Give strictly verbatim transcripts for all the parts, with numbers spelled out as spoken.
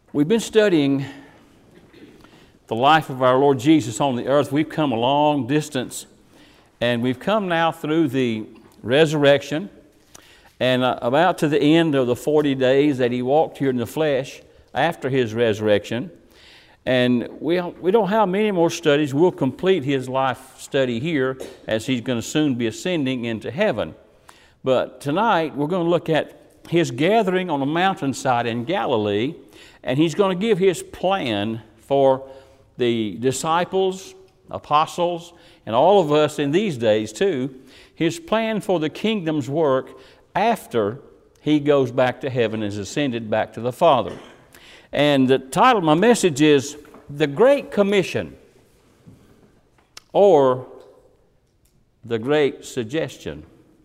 We've been studying the life of our Lord Jesus on the earth. We've come a long distance, and we've come now through the resurrection and uh, about to the end of the forty days that He walked here in the flesh after His resurrection. And we, we don't have many more studies. We'll complete His life study here as He's going to soon be ascending into heaven. But tonight we're going to look at His gathering on a mountainside in Galilee, and He's going to give His plan for the disciples, apostles, and all of us in these days too, His plan for the kingdom's work after He goes back to heaven and is ascended back to the Father. And the title of my message is The Great Commission, or The Great Suggestion.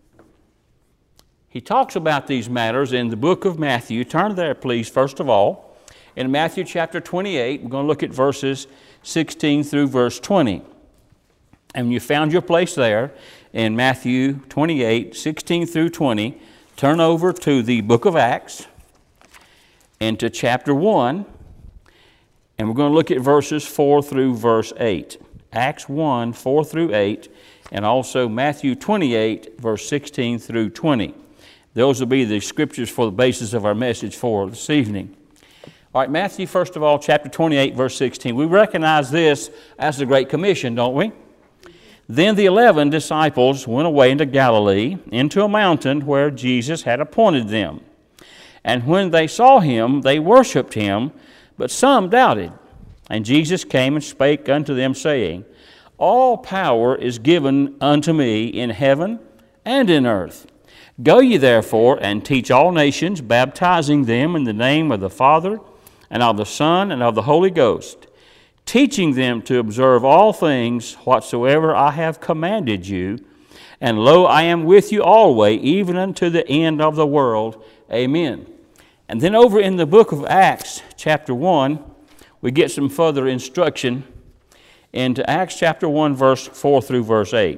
He talks about these matters in the book of Matthew. Turn there, please, first of all. In Matthew chapter twenty-eight, we're going to look at verses sixteen through verse twenty. And when you found your place there, in Matthew twenty-eight, sixteen through twenty, turn over to the book of Acts, into chapter one, and we're going to look at verses four through verse eight. Acts one, four through eight, and also Matthew twenty-eight, verse sixteen through twenty. Those will be the scriptures for the basis of our message for this evening. All right, Matthew, first of all, chapter twenty-eight, verse sixteen. We recognize this as the Great Commission, don't we? Then the eleven disciples went away into Galilee, into a mountain where Jesus had appointed them. And when they saw Him, they worshipped Him, but some doubted. And Jesus came and spake unto them, saying, All power is given unto me in heaven and in earth. Go ye therefore and teach all nations, baptizing them in the name of the Father, and of the Son, and of the Holy Ghost, teaching them to observe all things whatsoever I have commanded you. And lo, I am with you always, even unto the end of the world. Amen. And then over in the book of Acts, chapter one, we get some further instruction into Acts chapter one, verse four through verse eight.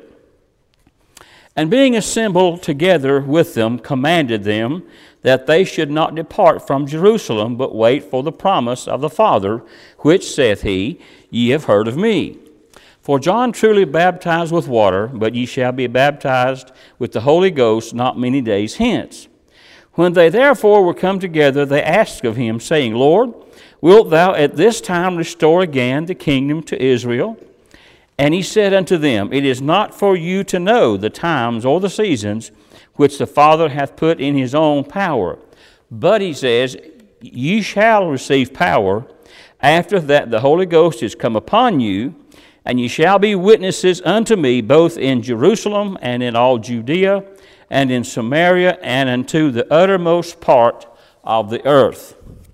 And being assembled together with them, commanded them that they should not depart from Jerusalem, but wait for the promise of the Father, which, saith he, ye have heard of me. For John truly baptized with water, but ye shall be baptized with the Holy Ghost not many days hence. When they therefore were come together, they asked of him, saying, Lord, wilt thou at this time restore again the kingdom to Israel? And he said unto them, It is not for you to know the times or the seasons which the Father hath put in His own power. But he says, Ye shall receive power after that the Holy Ghost is come upon you, and ye shall be witnesses unto me both in Jerusalem and in all Judea and in Samaria and unto the uttermost part of the earth.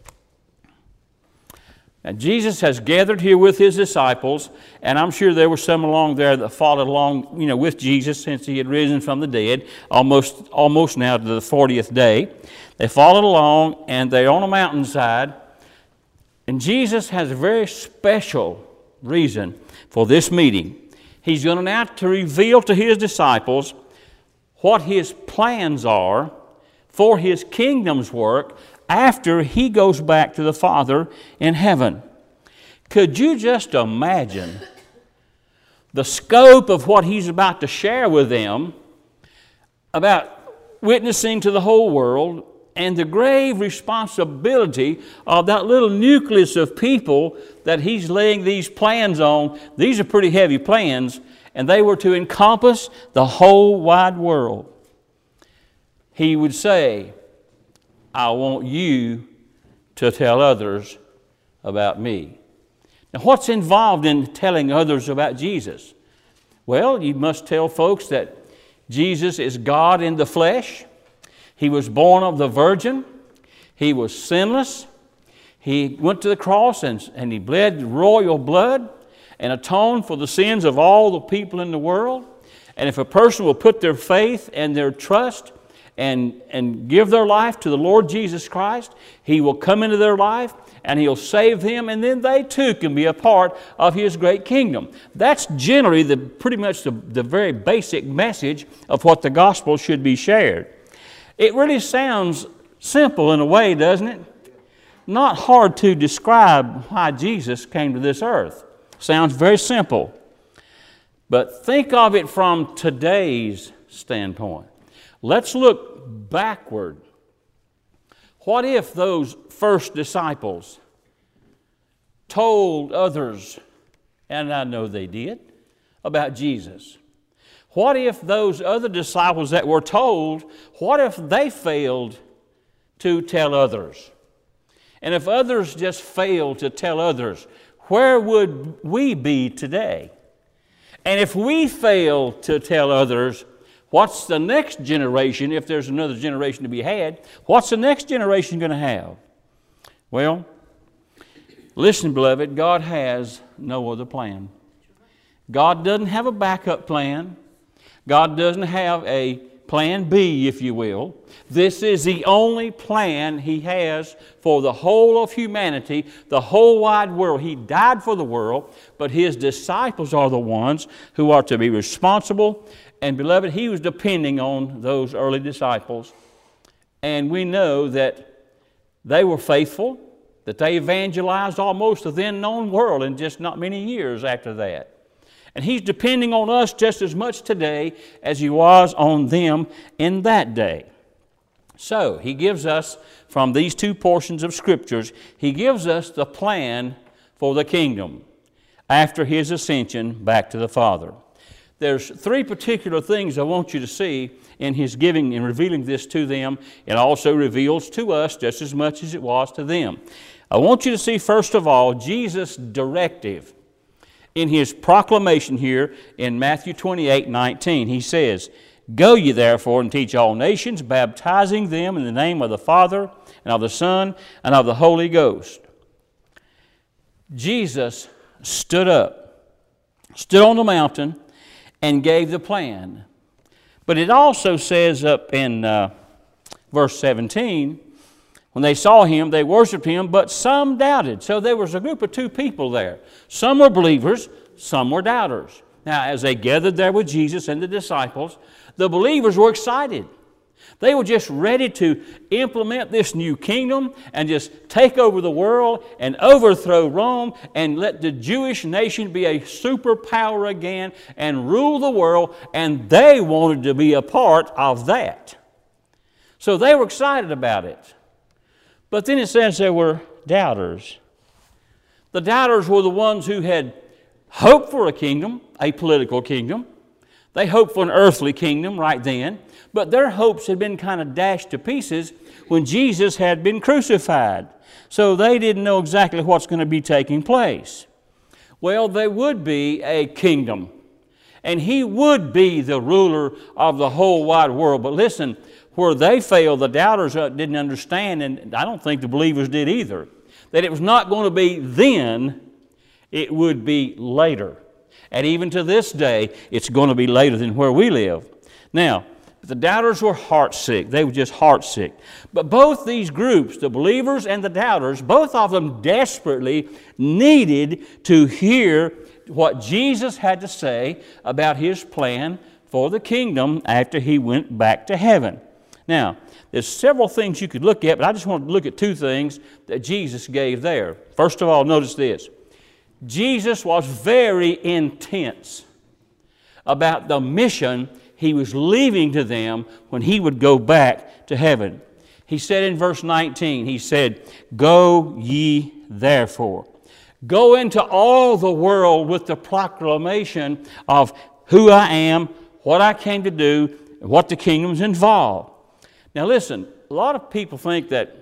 Now, Jesus has gathered here with His disciples, and I'm sure there were some along there that followed along, you know, with Jesus since He had risen from the dead, almost, almost now to the fortieth day. They followed along, and they're on a mountainside, and Jesus has a very special reason for this meeting. He's going to now to reveal to His disciples what His plans are for His kingdom's work after He goes back to the Father in heaven. Could you just imagine the scope of what He's about to share with them about witnessing to the whole world, and the grave responsibility of that little nucleus of people that He's laying these plans on? These are pretty heavy plans, and they were to encompass the whole wide world. He would say, I want you to tell others about me. Now, what's involved in telling others about Jesus? Well, you must tell folks that Jesus is God in the flesh. He was born of the Virgin. He was sinless. He went to the cross and, and He bled royal blood and atoned for the sins of all the people in the world. And if a person will put their faith and their trust and, and give their life to the Lord Jesus Christ, He will come into their life and He'll save them, and then they too can be a part of His great kingdom. That's generally the pretty much the, the very basic message of what the gospel should be shared. It really sounds simple in a way, doesn't it? not hard to describe why Jesus came to this earth. Sounds very simple. But think of it from today's standpoint. Let's look backward. What if those first disciples told others, and I know they did, about Jesus? What if those other disciples that were told, what if they failed to tell others? And if others just failed to tell others, where would we be today? And if we fail to tell others, what's the next generation, if there's another generation to be had, what's the next generation going to have? Well, listen, beloved, God has no other plan. God doesn't have a backup plan. God doesn't have a plan B, if you will. This is the only plan He has for the whole of humanity, the whole wide world. He died for the world, but His disciples are the ones who are to be responsible. And beloved, He was depending on those early disciples. And we know that they were faithful, that they evangelized almost the then known world in just not many years after that. And He's depending on us just as much today as He was on them in that day. So, He gives us, from these two portions of Scriptures, He gives us the plan for the kingdom after His ascension back to the Father. There's three particular things I want you to see in His giving and revealing this to them. It also reveals to us just as much as it was to them. I want you to see, first of all, Jesus' directive. In His proclamation here in Matthew twenty-eight nineteen, He says, "Go ye therefore and teach all nations, baptizing them in the name of the Father and of the Son and of the Holy Ghost." Jesus stood up, stood on the mountain, and gave the plan. But it also says up in uh, verse seventeen, when they saw Him, they worshiped Him, but some doubted. So there was a group of two people there. Some were believers, some were doubters. Now, as they gathered there with Jesus and the disciples, the believers were excited. They were just ready to implement this new kingdom and just take over the world and overthrow Rome and let the Jewish nation be a superpower again and rule the world, and they wanted to be a part of that. So they were excited about it. But then it says there were doubters. The doubters were the ones who had hoped for a kingdom, a political kingdom. They hoped for an earthly kingdom right then, but their hopes had been kind of dashed to pieces when Jesus had been crucified. So they didn't know exactly what's going to be taking place. Well, there would be a kingdom, and He would be the ruler of the whole wide world. But listen, where they failed, the doubters didn't understand, and I don't think the believers did either, that it was not going to be then, it would be later. And even to this day, it's going to be later than where we live. Now, the doubters were heartsick. They were just heartsick. But both these groups, the believers and the doubters, both of them desperately needed to hear what Jesus had to say about His plan for the kingdom after He went back to heaven. Now, there's several things you could look at, but I just want to look at two things that Jesus gave there. First of all, notice this. Jesus was very intense about the mission He was leaving to them when He would go back to heaven. He said in verse nineteen, He said, "Go ye therefore." Go into all the world with the proclamation of who I am, what I came to do, and what the kingdom's involved. Now listen, a lot of people think that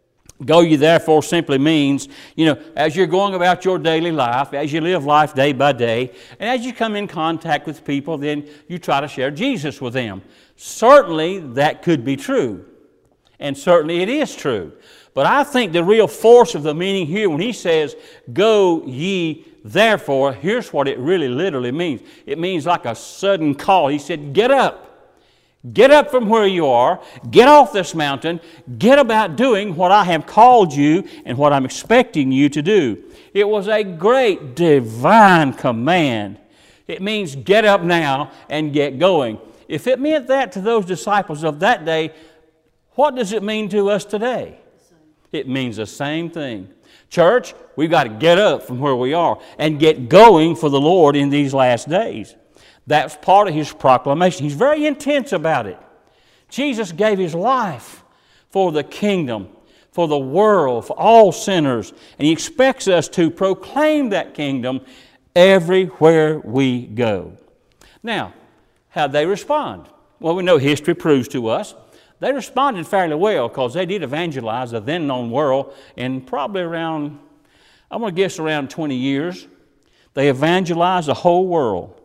go ye therefore simply means, you know, as you're going about your daily life, as you live life day by day, and as you come in contact with people, then you try to share Jesus with them. Certainly that could be true, and certainly it is true. But I think the real force of the meaning here when He says, "Go ye therefore," here's what it really literally means. It means like a sudden call. He said, "Get up. Get up from where you are, get off this mountain, get about doing what I have called you and what I'm expecting you to do." It was a great divine command. It means get up now and get going. If it meant that to those disciples of that day, what does it mean to us today? It means the same thing. Church, we've got to get up from where we are and get going for the Lord in these last days. That's part of His proclamation. He's very intense about it. Jesus gave His life for the kingdom, for the world, for all sinners. And He expects us to proclaim that kingdom everywhere we go. Now, how'd they respond? Well, we know history proves to us. They responded fairly well because they did evangelize the then known world in probably around, I'm going to guess around twenty years. They evangelized the whole world.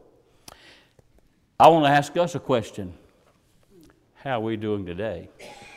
I want to ask us a question. How are we doing today?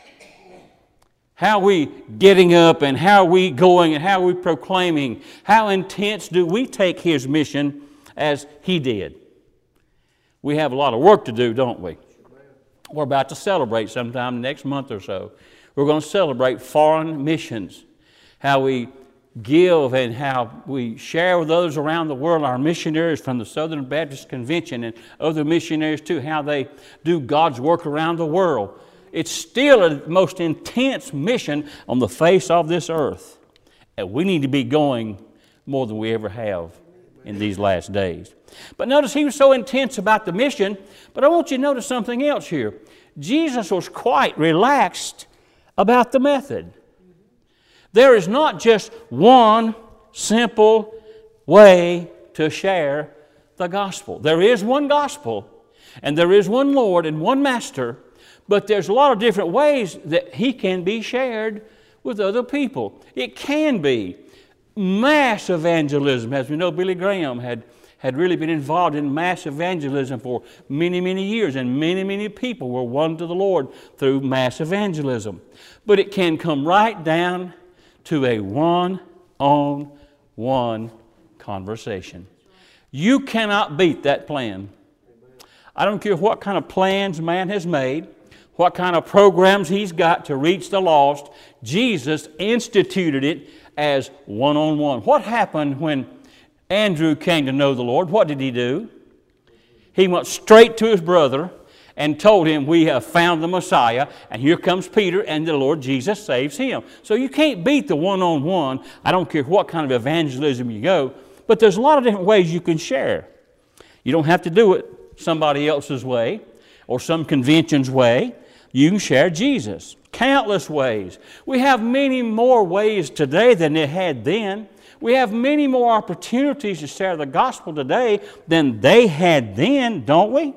How are we getting up and how are we going and how are we proclaiming? How intense do we take His mission as He did? We have a lot of work to do, don't we? We're about to celebrate sometime next month or so. We're going to celebrate foreign missions, how we give and how we share with those around the world, our missionaries from the Southern Baptist Convention and other missionaries too, how they do God's work around the world. It's still the most intense mission on the face of this earth. And we need to be going more than we ever have in these last days. But notice He was so intense about the mission, but I want you to notice something else here. Jesus was quite relaxed about the method. There is not just one simple way to share the gospel. There is one gospel, and there is one Lord and one Master, but there's a lot of different ways that He can be shared with other people. It can be mass evangelism. As we know, Billy Graham had, had really been involved in mass evangelism for many, many years, and many, many people were won to the Lord through mass evangelism. But it can come right down to a one-on-one conversation. You cannot beat that plan. I don't care what kind of plans man has made, what kind of programs he's got to reach the lost. Jesus instituted it as one-on-one. What happened when Andrew came to know the Lord? What did he do? He went straight to his brother and told him, we have found the Messiah, and here comes Peter, and the Lord Jesus saves him. So you can't beat the one-on-one. I don't care what kind of evangelism you go, but there's a lot of different ways you can share. You don't have to do it somebody else's way or some convention's way. You can share Jesus. Countless ways. We have many more ways today than they had then. We have many more opportunities to share the gospel today than they had then, don't we?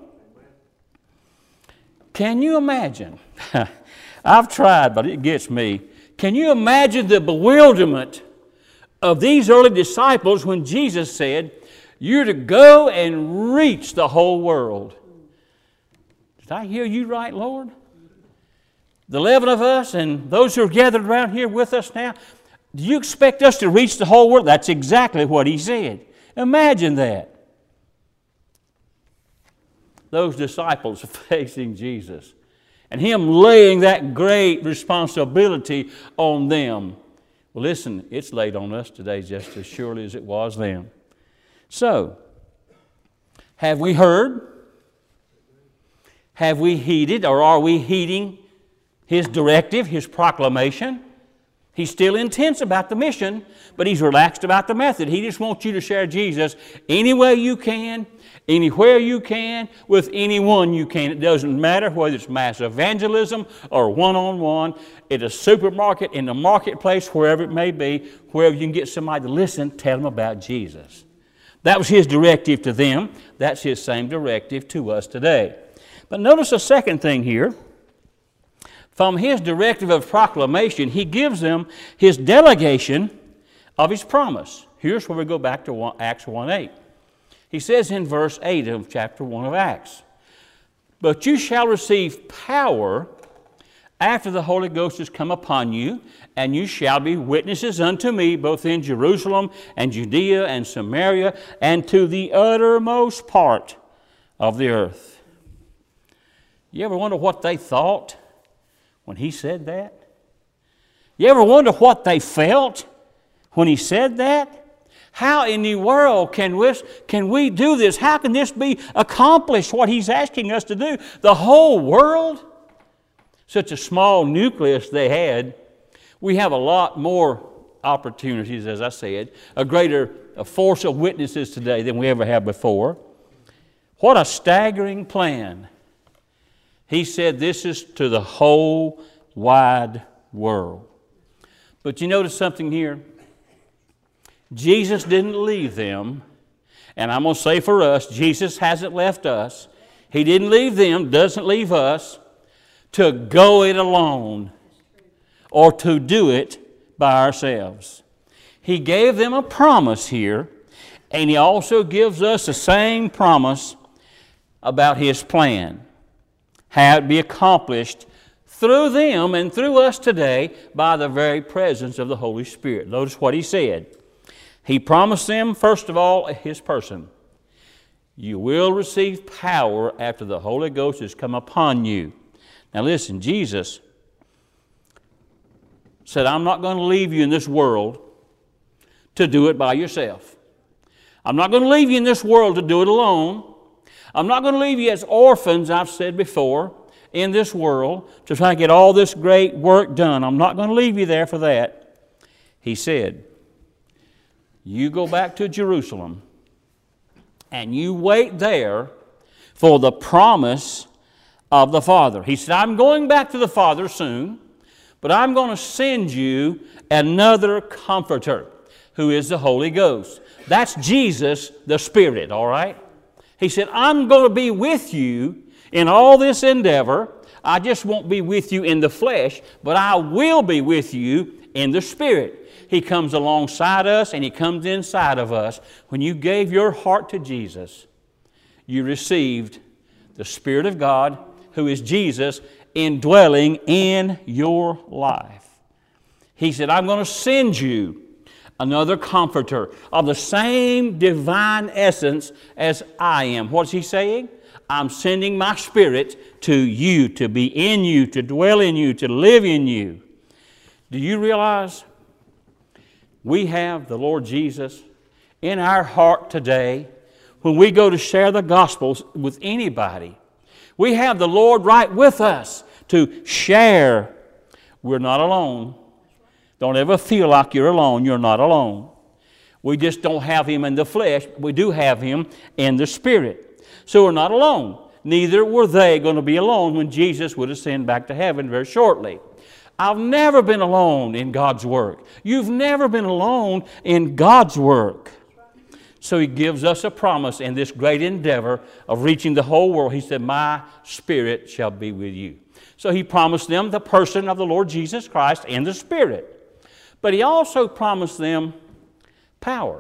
Can you imagine? I've tried, but it gets me. Can you imagine the bewilderment of these early disciples when Jesus said, you're to go and reach the whole world? Did I hear you right, Lord? The eleven of us and those who are gathered around here with us now, do you expect us to reach the whole world? That's exactly what He said. Imagine that. Those disciples facing Jesus and Him laying that great responsibility on them. Well, listen, it's laid on us today just as surely as it was then. So, have we heard? Have we heeded, or are we heeding His directive, His proclamation? He's still intense about the mission, but He's relaxed about the method. He just wants you to share Jesus any way you can, anywhere you can, with anyone you can. It doesn't matter whether it's mass evangelism or one-on-one, at a supermarket, in the marketplace, wherever it may be, wherever you can get somebody to listen, tell them about Jesus. That was His directive to them. That's His same directive to us today. But notice a second thing here. From His directive of proclamation, He gives them His delegation of His promise. Here's where we go back to Acts one eight. He says in verse eight of chapter one of Acts, but you shall receive power after the Holy Ghost has come upon you, and you shall be witnesses unto me both in Jerusalem and Judea and Samaria and to the uttermost part of the earth. You ever wonder what they thought when He said that? You ever wonder what they felt when He said that? How in the world can we, can we do this? How can this be accomplished, what He's asking us to do? The whole world? Such a small nucleus they had. We have a lot more opportunities, as I said, a greater a force of witnesses today than we ever have before. What a staggering plan. He said this is to the whole wide world. But you notice something here? Jesus didn't leave them, and I'm going to say for us, Jesus hasn't left us. He didn't leave them, doesn't leave us, to go it alone or to do it by ourselves. He gave them a promise here, and He also gives us the same promise about His plan, how it be accomplished through them and through us today by the very presence of the Holy Spirit. Notice what He said. He promised them, first of all, His person. You will receive power after the Holy Ghost has come upon you. Now listen, Jesus said, I'm not going to leave you in this world to do it by yourself. I'm not going to leave you in this world to do it alone. I'm not going to leave you as orphans, I've said before, in this world to try to get all this great work done. I'm not going to leave you there for that. He said, you go back to Jerusalem and you wait there for the promise of the Father. He said, I'm going back to the Father soon, but I'm going to send you another Comforter, who is the Holy Ghost. That's Jesus, the Spirit, all right? He said, I'm going to be with you in all this endeavor. I just won't be with you in the flesh, but I will be with you in the Spirit. He comes alongside us and He comes inside of us. When you gave your heart to Jesus, you received the Spirit of God, who is Jesus, indwelling in your life. He said, I'm going to send you another Comforter of the same divine essence as I am. What's He saying? I'm sending my Spirit to you, to be in you, to dwell in you, to live in you. Do you realize we have the Lord Jesus in our heart today when we go to share the gospel with anybody? We have the Lord right with us to share. We're not alone. Don't ever feel like you're alone. You're not alone. We just don't have Him in the flesh. We do have Him in the Spirit. So we're not alone. Neither were they going to be alone when Jesus would ascend back to heaven very shortly. I've never been alone in God's work. You've never been alone in God's work. So He gives us a promise in this great endeavor of reaching the whole world. He said, my Spirit shall be with you. So He promised them the person of the Lord Jesus Christ and the Spirit. But He also promised them power.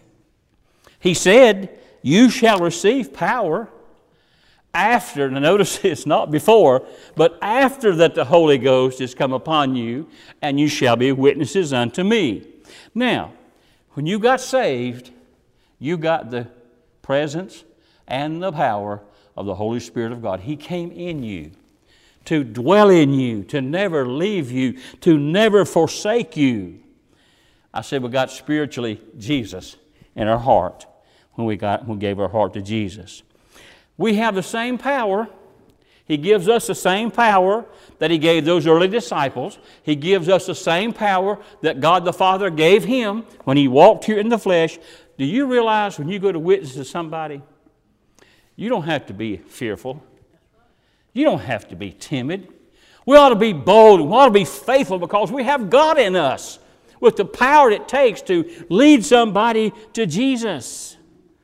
He said, you shall receive power after, now notice it's not before, but after that the Holy Ghost has come upon you, and you shall be witnesses unto me. Now, when you got saved, you got the presence and the power of the Holy Spirit of God. He came in you to dwell in you, to never leave you, to never forsake you. I said we got spiritually Jesus in our heart when we got when we gave our heart to Jesus. We have the same power. He gives us the same power that He gave those early disciples. He gives us the same power that God the Father gave Him when He walked here in the flesh. Do you realize when you go to witness to somebody, you don't have to be fearful. You don't have to be timid. We ought to be bold and we ought to be faithful because we have God in us with the power it takes to lead somebody to Jesus.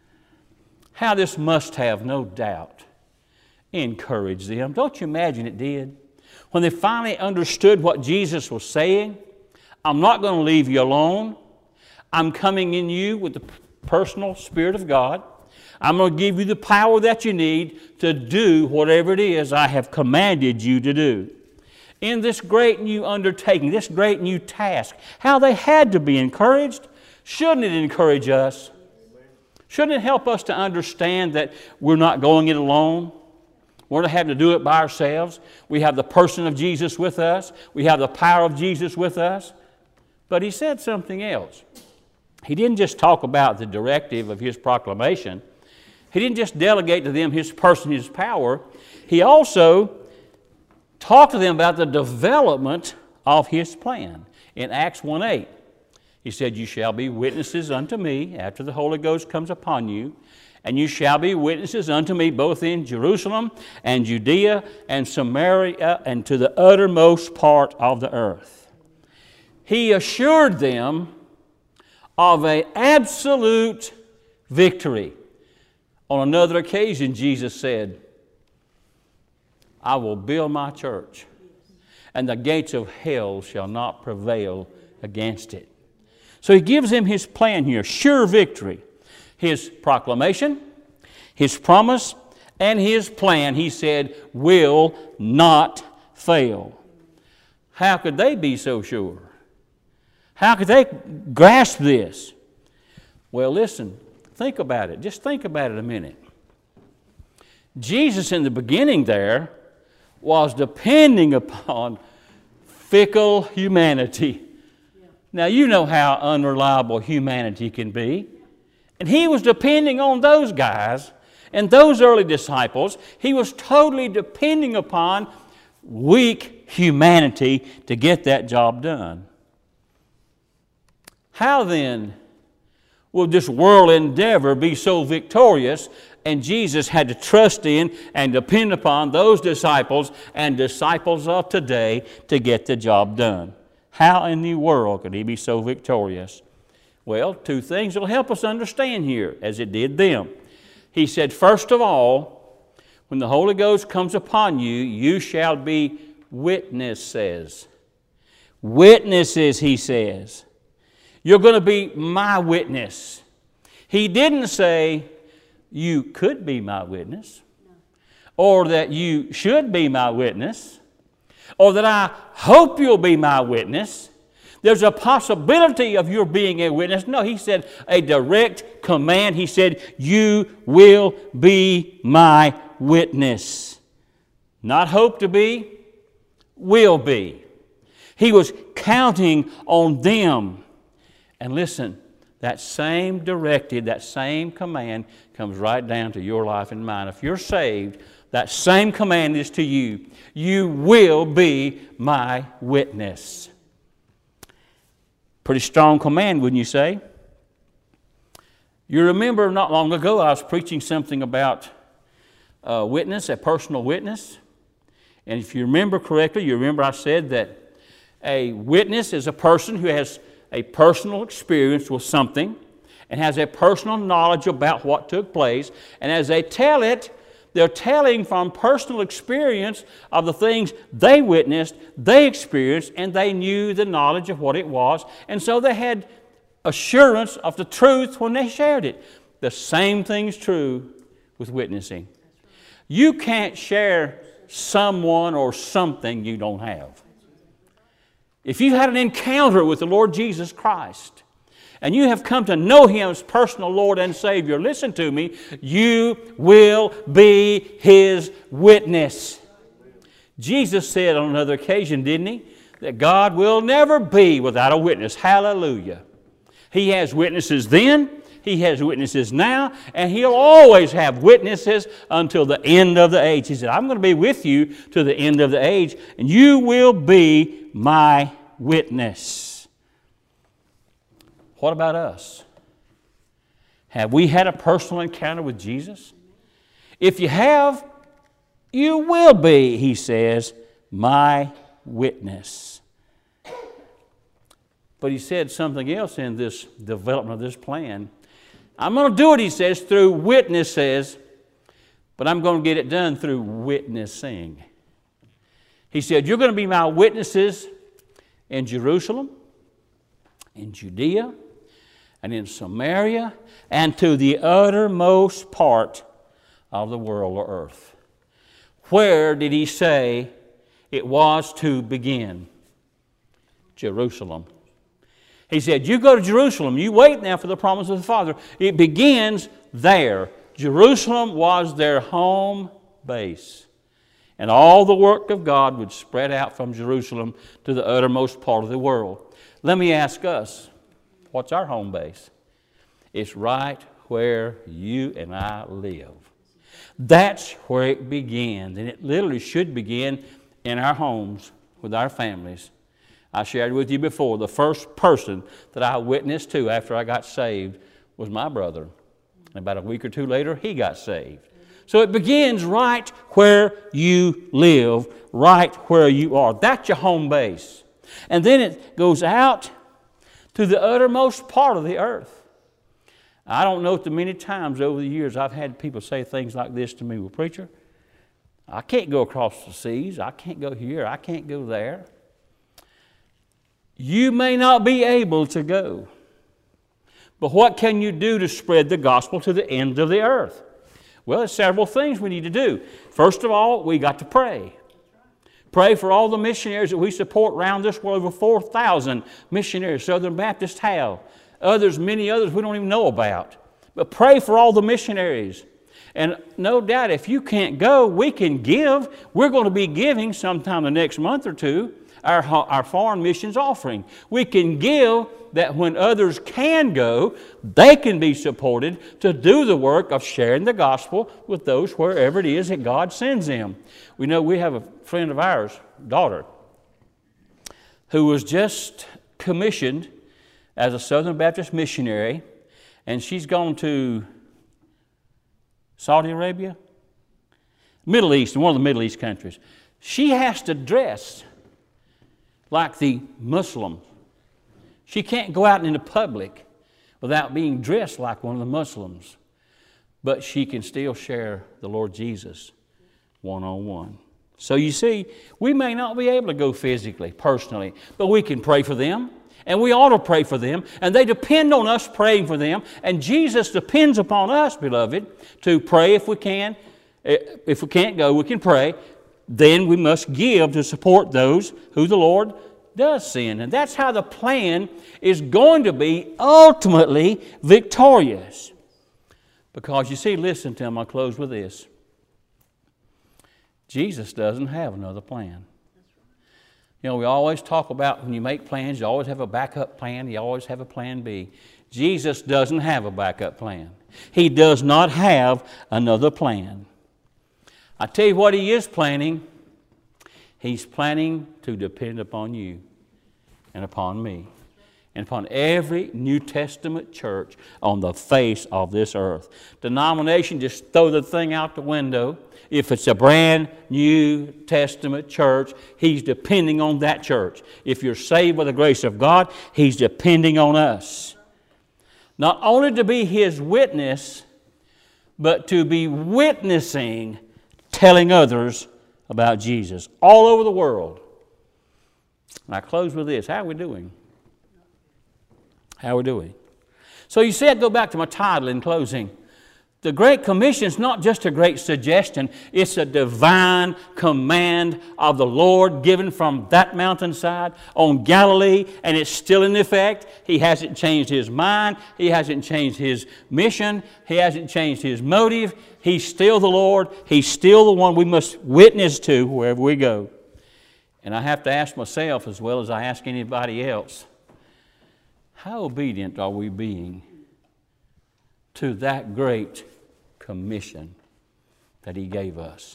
How this must have, no doubt, encouraged them. Don't you imagine it did? When they finally understood what Jesus was saying, I'm not going to leave you alone. I'm coming in you with the personal Spirit of God. I'm going to give you the power that you need to do whatever it is I have commanded you to do. In this great new undertaking, this great new task, how they had to be encouraged. Shouldn't it encourage us? Shouldn't it help us to understand that we're not going it alone? We're not having to do it by ourselves. We have the person of Jesus with us. We have the power of Jesus with us. But He said something else. He didn't just talk about the directive of His proclamation. He didn't just delegate to them His person, His power. He also talked to them about the development of His plan. in Acts one eight. He said, you shall be witnesses unto me after the Holy Ghost comes upon you, and you shall be witnesses unto me both in Jerusalem and Judea and Samaria and to the uttermost part of the earth. He assured them of an absolute victory. On another occasion, Jesus said, I will build my church, and the gates of hell shall not prevail against it. So he gives them his plan here, sure victory. His proclamation, his promise, and his plan, he said, will not fail. How could they be so sure? How could they grasp this? Well, listen, think about it. Just think about it a minute. Jesus in the beginning there was depending upon fickle humanity. Now, you know how unreliable humanity can be. And he was depending on those guys and those early disciples. He was totally depending upon weak humanity to get that job done. How then will this world endeavor be so victorious? And Jesus had to trust in and depend upon those disciples and disciples of today to get the job done. How in the world could he be so victorious? Well, two things will help us understand here, as it did them. He said, first of all, when the Holy Ghost comes upon you, you shall be witnesses. Witnesses, he says. You're going to be my witness. He didn't say, you could be my witness, or that you should be my witness, or that I hope you'll be my witness. There's a possibility of your being a witness. No, he said a direct command. He said, you will be my witness. Not hope to be, will be. He was counting on them. And listen, that same directive, that same command comes right down to your life and mine. If you're saved, that same command is to you. You will be my witness. Pretty strong command, wouldn't you say? You remember not long ago I was preaching something about a witness, a personal witness. And if you remember correctly, you remember I said that a witness is a person who has a personal experience with something and has a personal knowledge about what took place. And as they tell it, they're telling from personal experience of the things they witnessed, they experienced, and they knew the knowledge of what it was. And so they had assurance of the truth when they shared it. The same thing's true with witnessing. You can't share someone or something you don't have. If you've had an encounter with the Lord Jesus Christ, and you have come to know Him as personal Lord and Savior, listen to me, you will be His witness. Jesus said on another occasion, didn't He, that God will never be without a witness. Hallelujah. He has witnesses then, He has witnesses now, and He'll always have witnesses until the end of the age. He said, I'm going to be with you to the end of the age, and you will be my witness. What about us? Have we had a personal encounter with Jesus? If you have, you will be, he says, my witness. But he said something else in this development of this plan. I'm going to do it, he says, through witnesses, but I'm going to get it done through witnessing. He said, you're going to be my witnesses in Jerusalem, in Judea, and in Samaria, and to the uttermost part of the world or earth. Where did he say it was to begin? Jerusalem. He said, you go to Jerusalem. You wait now for the promise of the Father. It begins there. Jerusalem was their home base. And all the work of God would spread out from Jerusalem to the uttermost part of the world. Let me ask us, what's our home base? It's right where you and I live. That's where it begins. And it literally should begin in our homes with our families. I shared with you before, the first person that I witnessed to after I got saved was my brother. And about a week or two later, he got saved. So it begins right where you live, right where you are. That's your home base. And then it goes out to the uttermost part of the earth. I don't know the many times over the years I've had people say things like this to me. Well, preacher, I can't go across the seas. I can't go here. I can't go there. You may not be able to go. But what can you do to spread the gospel to the ends of the earth? Well, there's several things we need to do. First of all, we got to pray. Pray for all the missionaries that we support around this world. Over four thousand missionaries Southern Baptists have. Others, many others we don't even know about. But pray for all the missionaries. And no doubt if you can't go, we can give. We're going to be giving sometime the next month or two our, our foreign missions offering. We can give that when others can go, they can be supported to do the work of sharing the gospel with those wherever it is that God sends them. We know we have a friend of ours, daughter, who was just commissioned as a Southern Baptist missionary, and she's gone to Saudi Arabia, Middle East, one of the Middle East countries. She has to dress like the Muslims. She can't go out into public without being dressed like one of the Muslims. But she can still share the Lord Jesus one-on-one. So you see, we may not be able to go physically, personally, but we can pray for them. And we ought to pray for them. And they depend on us praying for them. And Jesus depends upon us, beloved, to pray if we can. If we can't go, we can pray. Then we must give to support those who the Lord does send. And that's how the plan is going to be ultimately victorious. Because you see, listen to them, I'll close with this. Jesus doesn't have another plan. You know, we always talk about when you make plans, you always have a backup plan, you always have a plan B. Jesus doesn't have a backup plan. He does not have another plan. I tell you what He is planning. He's planning to depend upon you and upon me and upon every New Testament church on the face of this earth. Denomination, just throw the thing out the window. If it's a brand New Testament church, He's depending on that church. If you're saved by the grace of God, He's depending on us. Not only to be His witness, but to be witnessing, telling others about Jesus all over the world. And I close with this. How are we doing? How are we doing? So you see, I go back to my title in closing. The Great Commission is not just a great suggestion. It's a divine command of the Lord given from that mountainside on Galilee, and it's still in effect. He hasn't changed His mind. He hasn't changed His mission. He hasn't changed His motive. He's still the Lord. He's still the one we must witness to wherever we go. And I have to ask myself as well as I ask anybody else, how obedient are we being to that great commission that He gave us?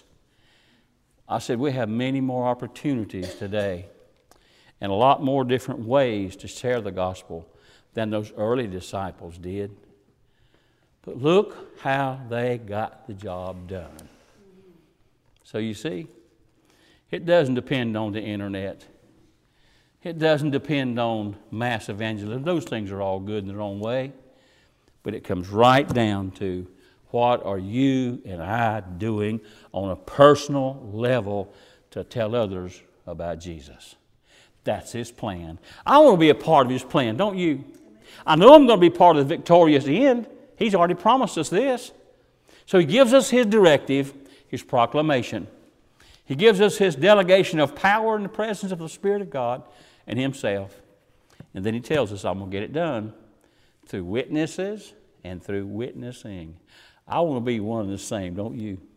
I said we have many more opportunities today and a lot more different ways to share the gospel than those early disciples did. But look how they got the job done. So you see, it doesn't depend on the internet. It doesn't depend on mass evangelism. Those things are all good in their own way. But it comes right down to what are you and I doing on a personal level to tell others about Jesus. That's His plan. I want to be a part of His plan, don't you? I know I'm going to be part of the victorious end. He's already promised us this. So He gives us His directive, His proclamation. He gives us His delegation of power in the presence of the Spirit of God and Himself. And then He tells us, I'm going to get it done through witnesses and through witnessing. I want to be one and the same, don't you?